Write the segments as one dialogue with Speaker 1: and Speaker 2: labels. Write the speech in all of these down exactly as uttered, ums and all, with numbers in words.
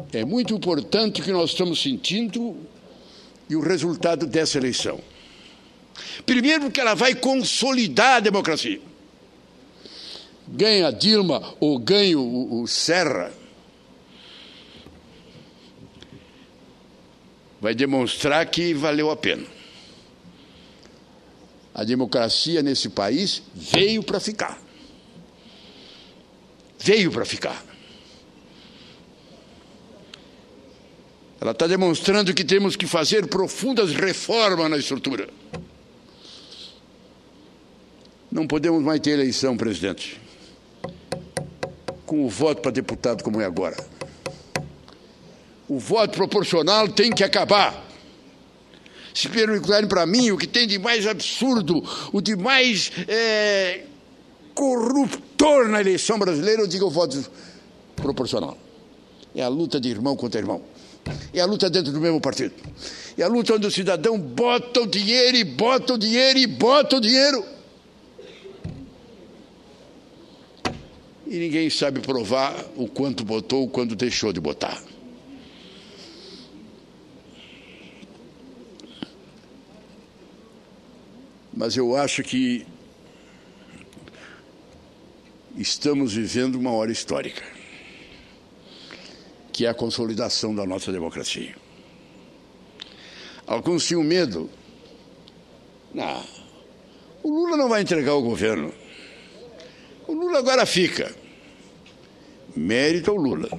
Speaker 1: É muito importante o que nós estamos sentindo e o resultado dessa eleição. Primeiro, porque ela vai consolidar a democracia. Ganha a Dilma ou ganha o, o Serra, vai demonstrar que valeu a pena. A democracia nesse país veio para ficar. Veio para ficar. Ela está demonstrando que temos que fazer profundas reformas na estrutura. Não podemos mais ter eleição, presidente, com o voto para deputado como é agora. O voto proporcional tem que acabar. Se perguntarem para mim o que tem de mais absurdo, o de mais é, corruptor na eleição brasileira, eu digo o voto proporcional. É a luta de irmão contra irmão. É a luta dentro do mesmo partido. É a luta onde o cidadão bota o dinheiro e bota o dinheiro e bota o dinheiro. E ninguém sabe provar o quanto botou, o quanto deixou de botar. Mas eu acho que estamos vivendo uma hora histórica, que é a consolidação da nossa democracia. Alguns tinham medo. Não, o Lula não vai entregar o governo. O Lula agora fica. Mérito ao Lula.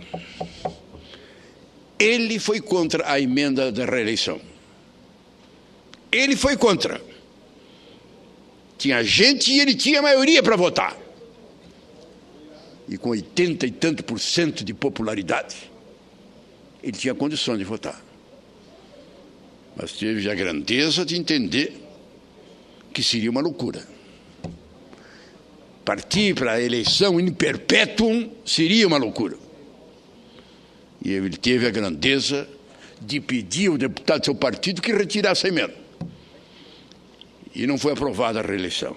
Speaker 1: Ele foi contra a emenda da reeleição. Ele foi contra. Tinha gente e ele tinha maioria para votar. E com oitenta e tanto por cento de popularidade, ele tinha condição de votar. Mas teve a grandeza de entender que seria uma loucura. Partir para a eleição in perpetuum seria uma loucura. E ele teve a grandeza de pedir ao deputado do seu partido que retirasse a emenda. E não foi aprovada a reeleição.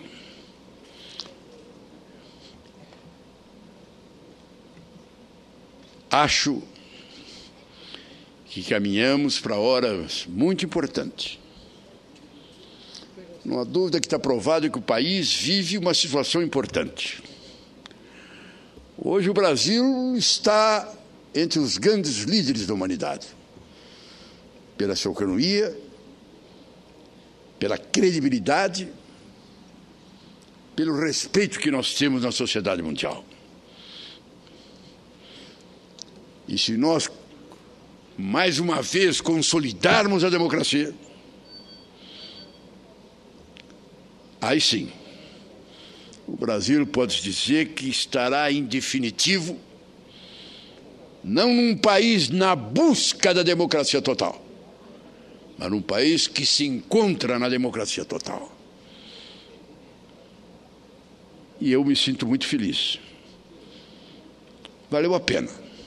Speaker 1: Acho que caminhamos para horas muito importantes. Não há dúvida que está provado que o país vive uma situação importante. Hoje o Brasil está entre os grandes líderes da humanidade, pela sua economia, pela credibilidade, pelo respeito que nós temos na sociedade mundial. E se nós, mais uma vez, consolidarmos a democracia, aí sim, o Brasil pode dizer que estará em definitivo, não num país na busca da democracia total, mas num país que se encontra na democracia total. E eu me sinto muito feliz. Valeu a pena.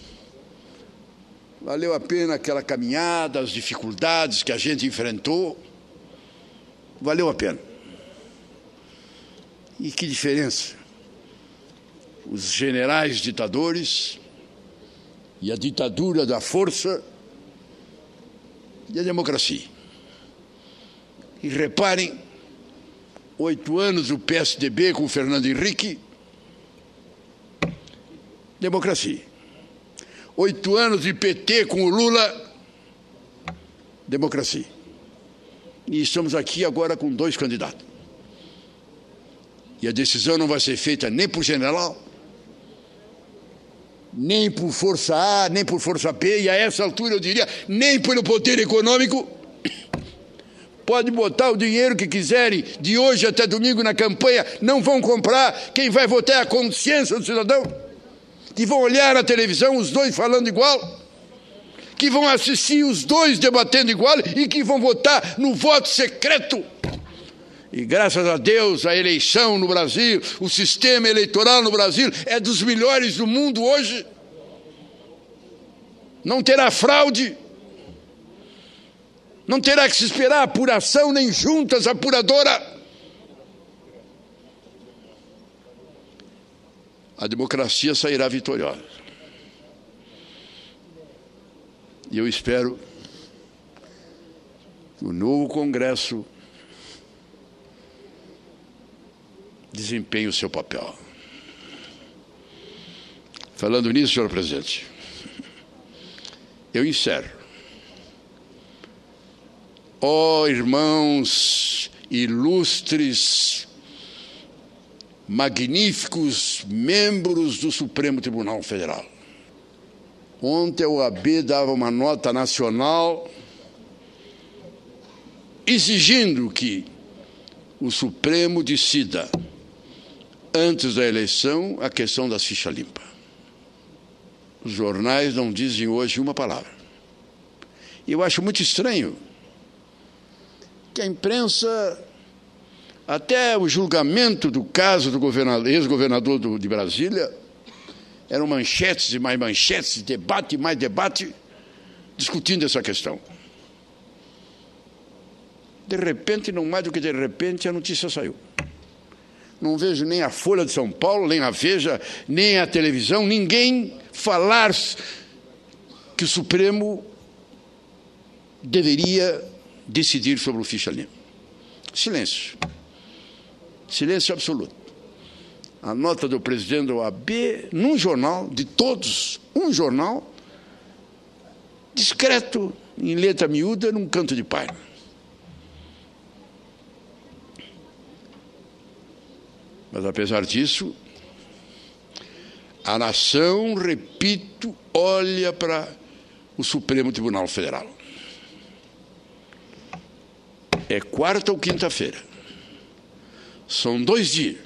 Speaker 1: Valeu a pena aquela caminhada, as dificuldades que a gente enfrentou. Valeu a pena. E que diferença? Os generais ditadores e a ditadura da força e a democracia. E reparem, oito anos do P S D B com o Fernando Henrique, democracia. Oito anos de P T com o Lula, democracia. E estamos aqui agora com dois candidatos. E a decisão não vai ser feita nem por general, nem por força A, nem por força B, e a essa altura eu diria, nem pelo poder econômico. Pode botar o dinheiro que quiserem, de hoje até domingo na campanha, não vão comprar. Quem vai votar é a consciência do cidadão, que vão olhar na televisão os dois falando igual, que vão assistir os dois debatendo igual e que vão votar no voto secreto. E graças a Deus a eleição no Brasil, o sistema eleitoral no Brasil é dos melhores do mundo hoje. Não terá fraude, não terá que se esperar apuração nem juntas apuradoras. A democracia sairá vitoriosa. E eu espero que o novo Congresso desempenhe o seu papel. Falando nisso, senhor presidente, eu encerro. Ó oh, irmãos ilustres, magníficos membros do Supremo Tribunal Federal. Ontem a O A B dava uma nota nacional exigindo que o Supremo decida, antes da eleição, a questão das fichas limpas. Os jornais não dizem hoje uma palavra. E eu acho muito estranho que a imprensa, até o julgamento do caso do ex-governador de Brasília, eram manchetes e mais manchetes, debate e mais debate, discutindo essa questão. De repente, não mais do que de repente, a notícia saiu. Não vejo nem a Folha de São Paulo, nem a Veja, nem a televisão, ninguém falar que o Supremo deveria decidir sobre o ficha limpa. Silêncio. Silêncio absoluto. A nota do presidente da O A B, num jornal, de todos, um jornal, discreto, em letra miúda, num canto de página. Mas, apesar disso, a nação, repito, olha para o Supremo Tribunal Federal. É quarta ou quinta-feira. São dois dias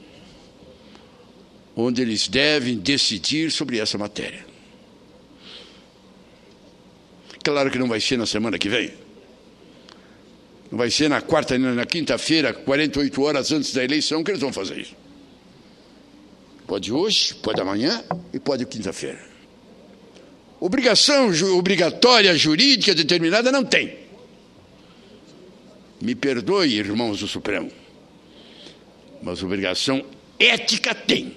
Speaker 1: onde eles devem decidir sobre essa matéria. Claro que não vai ser na semana que vem. Não vai ser na quarta nem na quinta-feira, quarenta e oito horas antes da eleição, que eles vão fazer isso. Pode hoje, pode amanhã e pode quinta-feira. Obrigação ju- obrigatória, jurídica, determinada, não tem. Me perdoe, irmãos do Supremo, mas obrigação ética tem.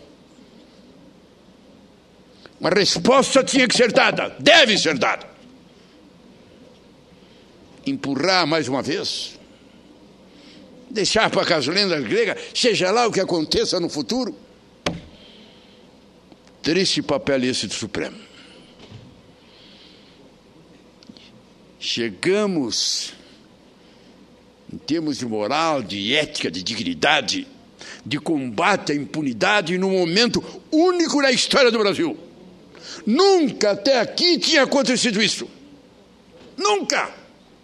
Speaker 1: Uma resposta tinha que ser dada, deve ser dada. Empurrar mais uma vez, deixar para a gasolina grega, seja lá o que aconteça no futuro. Triste papel esse do Supremo. Chegamos, em termos de moral, de ética, de dignidade, de combate à impunidade, num momento único na história do Brasil. Nunca até aqui tinha acontecido isso. Nunca!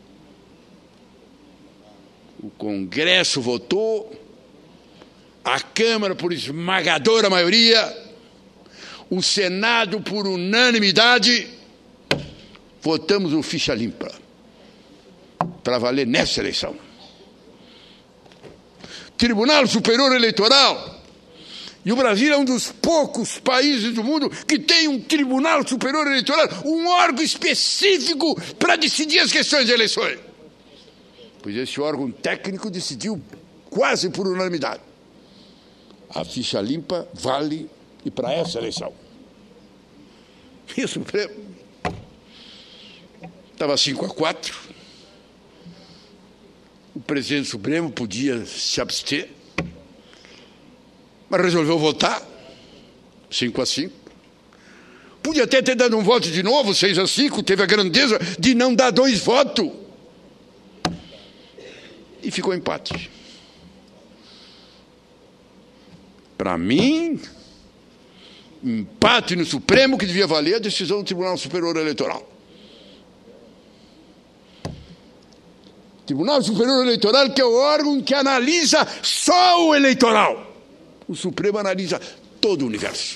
Speaker 1: O Congresso votou, a Câmara por esmagadora maioria, o Senado por unanimidade, votamos o ficha limpa para valer nessa eleição. Tribunal Superior Eleitoral, e o Brasil é um dos poucos países do mundo que tem um Tribunal Superior Eleitoral, um órgão específico para decidir as questões de eleições. Pois esse órgão técnico decidiu quase por unanimidade. A ficha limpa vale e para essa eleição. E o Supremo estava cinco a quatro. O presidente do Supremo podia se abster, mas resolveu votar cinco a cinco. Podia até ter dado um voto de novo, seis a cinco, teve a grandeza de não dar dois votos. E ficou empate. Para mim, empate no Supremo que devia valer a decisão do Tribunal Superior Eleitoral. Tribunal Superior Eleitoral, que é o órgão que analisa só o eleitoral. O Supremo analisa todo o universo.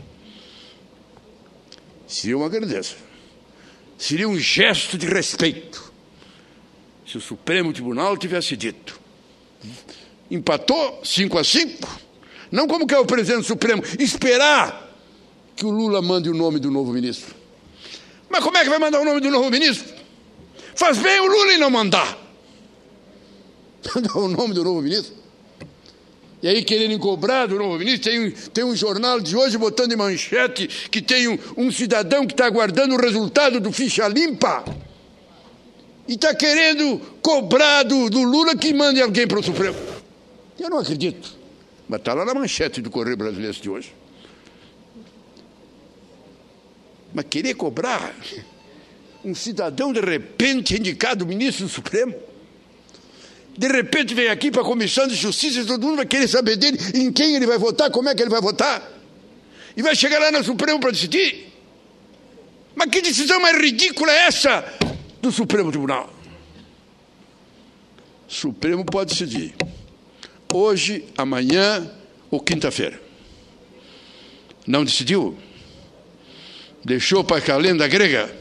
Speaker 1: Seria uma grandeza. Seria um gesto de respeito se o Supremo Tribunal tivesse dito. Empatou cinco a cinco. Não como que é o presidente do Supremo, esperar que o Lula mande o nome do novo ministro. Mas como é que vai mandar o nome do novo ministro? Faz bem o Lula em não mandar. Mandar o nome do novo ministro. E aí querendo cobrar do novo ministro, tem um, tem um jornal de hoje botando em manchete que tem um, um cidadão que está aguardando o resultado do ficha limpa e está querendo cobrar do, do Lula que mande alguém para o Supremo. Eu não acredito, mas está lá na manchete do Correio Brasileiro de hoje. Mas querer cobrar um cidadão de repente indicado ministro do Supremo, de repente vem aqui para a Comissão de Justiça e todo mundo vai querer saber dele, em quem ele vai votar, como é que ele vai votar, e vai chegar lá no Supremo para decidir. Mas que decisão mais ridícula é essa do Supremo Tribunal? O Supremo pode decidir hoje, amanhã ou quinta-feira. Não decidiu? Deixou para a calenda grega?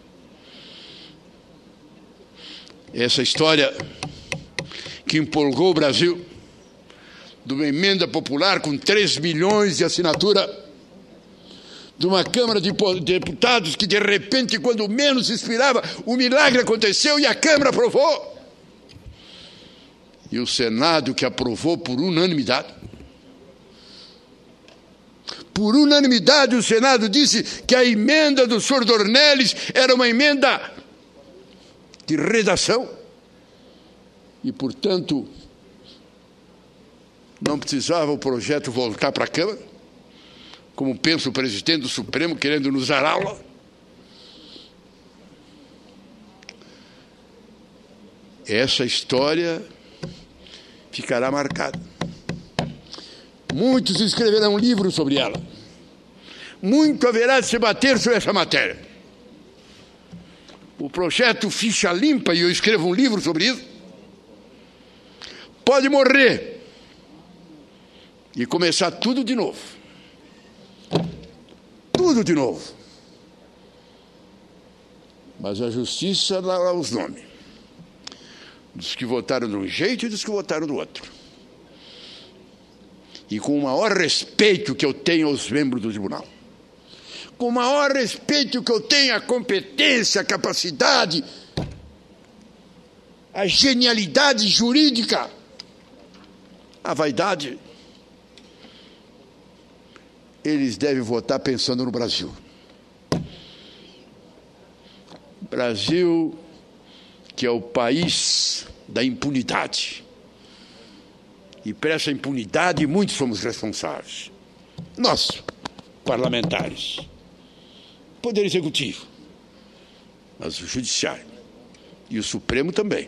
Speaker 1: Essa história que empolgou o Brasil, de uma emenda popular com três milhões de assinatura, de uma Câmara de Deputados que, de repente, quando menos se esperava, o milagre aconteceu e a Câmara aprovou. E o Senado, que aprovou por unanimidade. Por unanimidade, o Senado disse que a emenda do senhor Dornelles era uma emenda de redação e, portanto, não precisava o projeto voltar para a Câmara, como pensa o presidente do Supremo, querendo nos dar aula. Essa história ficará marcada. Muitos escreverão livros sobre ela. Muito haverá de se bater sobre essa matéria. O projeto Ficha Limpa, e eu escrevo um livro sobre isso, pode morrer e começar tudo de novo. Tudo de novo. Mas a justiça dará os nomes dos que votaram de um jeito e dos que votaram do outro. E com o maior respeito que eu tenho aos membros do tribunal, com o maior respeito que eu tenho à competência, à capacidade, à genialidade jurídica, à vaidade, eles devem votar pensando no Brasil. Brasil, que é o país da impunidade. E por essa impunidade muitos somos responsáveis. Nós, parlamentares, Poder Executivo, mas o Judiciário e o Supremo também.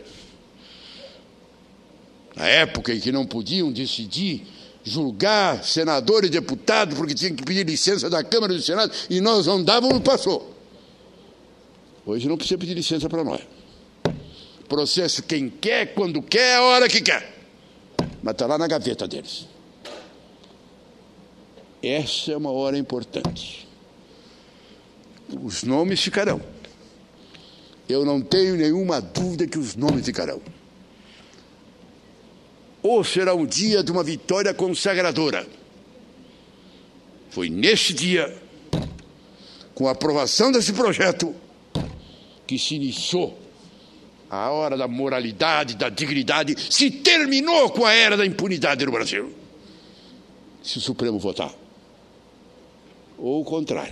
Speaker 1: Na época em que não podiam decidir, julgar senador e deputado porque tinham que pedir licença da Câmara e do Senado e nós não dávamos, passou. Hoje não precisa pedir licença para nós. Processo quem quer, quando quer, a hora que quer. Mas está lá na gaveta deles. Essa é uma hora importante. Os nomes ficarão. Eu não tenho nenhuma dúvida que os nomes ficarão. Ou será um dia de uma vitória consagradora. Foi neste dia, com a aprovação desse projeto, que se iniciou a hora da moralidade, da dignidade, se terminou com a era da impunidade no Brasil. Se o Supremo votar. Ou o contrário.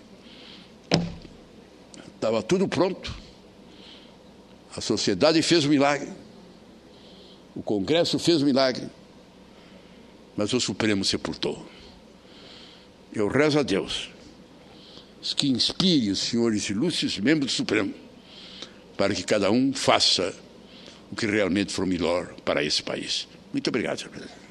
Speaker 1: Estava tudo pronto. A sociedade fez o milagre. O Congresso fez o milagre. Mas o Supremo sepultou. Eu rezo a Deus que inspire os senhores ilustres membros do Supremo para que cada um faça o que realmente for melhor para esse país. Muito obrigado, senhor presidente.